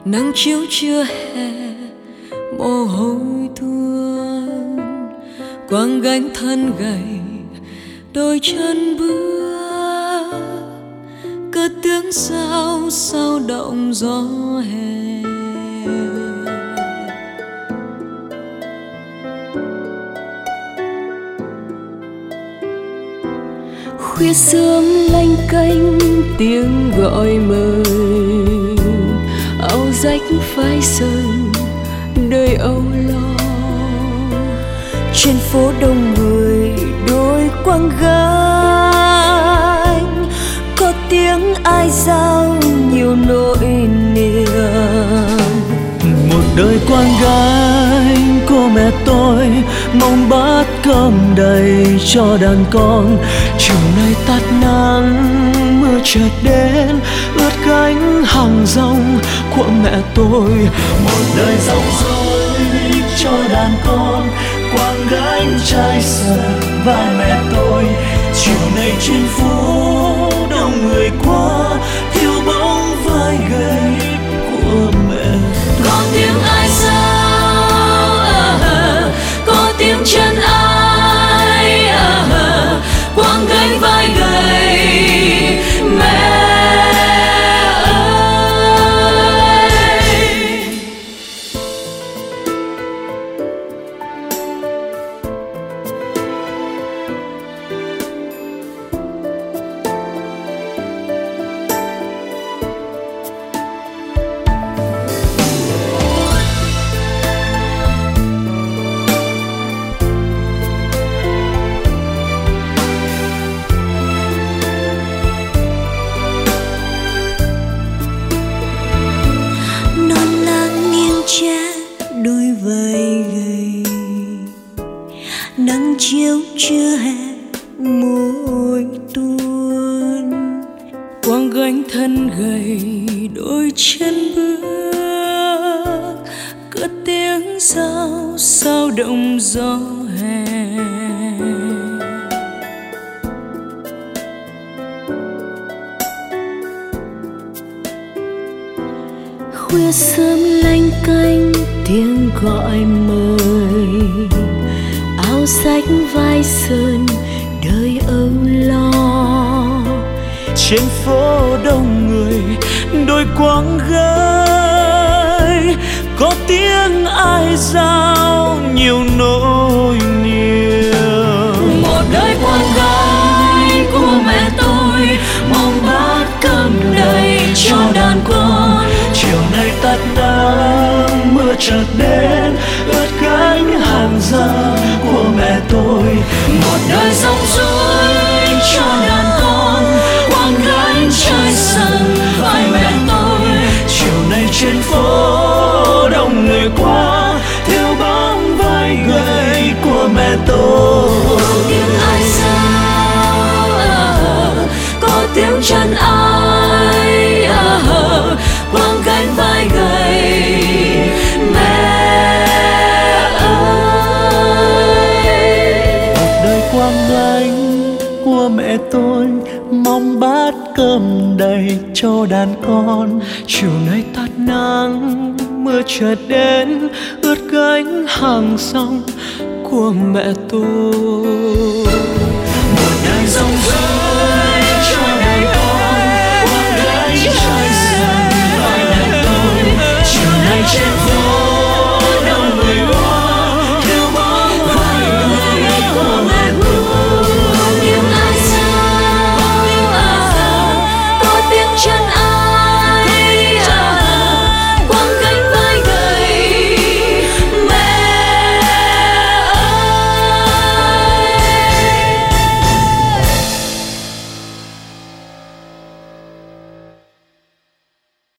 nắng chiếu chưa hè mồ hôi tuôn, quàng gánh thân gầy đôi chân bước, cất tiếng sao động gió hè. Khuya sớm lanh canh tiếng gọi mời, áo rách phai sờn đời âu lo. Trên phố đông người đôi quang gánh, có tiếng ai giao nhiều nỗi niềm. Một đời quang gánh cô mẹ tôi mong bát cơm đầy cho đàn con. Chiều nay tắt nắng mưa chợt đến, ướt gánh hàng rong của mẹ tôi. Một đời rong rỗi cho đàn con, quang gánh trai sờn vai mẹ tôi. Chiều nay trên phố đông người qua, thiếu bóng vai gầy của mẹ. Có tiếng ai sao, có tiếng chân ai, quang gánh vai gầy mẹ ơi. Đôi vai gầy nắng chiếu chưa hè môi tuôn, quang gánh thân gầy đôi chân bước, cất tiếng sao động gió hè. Khuya sớm lanh canh tiếng gọi mời, áo rách vai sờn đời âu lo. Trên phố đông người đôi quang gánh, có tiếng ai giao nhiều nỗi niềm. Một đời quang gánh của mẹ tôi mong bát cơm đầy cho đàn con. Chiều nay tắt nắng mưa chợt đến, ướt gánh hàng rong của mẹ tôi. Một đời rong ruổi cho đàn con, quang gánh trai sờn vai mẹ tôi. Chiều nay trên phố đông người qua, thiếu bóng vai gầy của mẹ tôi. Có tiếng ai sao, có tiếng chân ai, quang gánh vai gầy mẹ ơi. Một đời quang gánh của mẹ tôi mong bát cơm đầy cho đàn con. Chiều nay tắt nắng mưa chợt đến, ướt gánh hàng rong của mẹ tôi.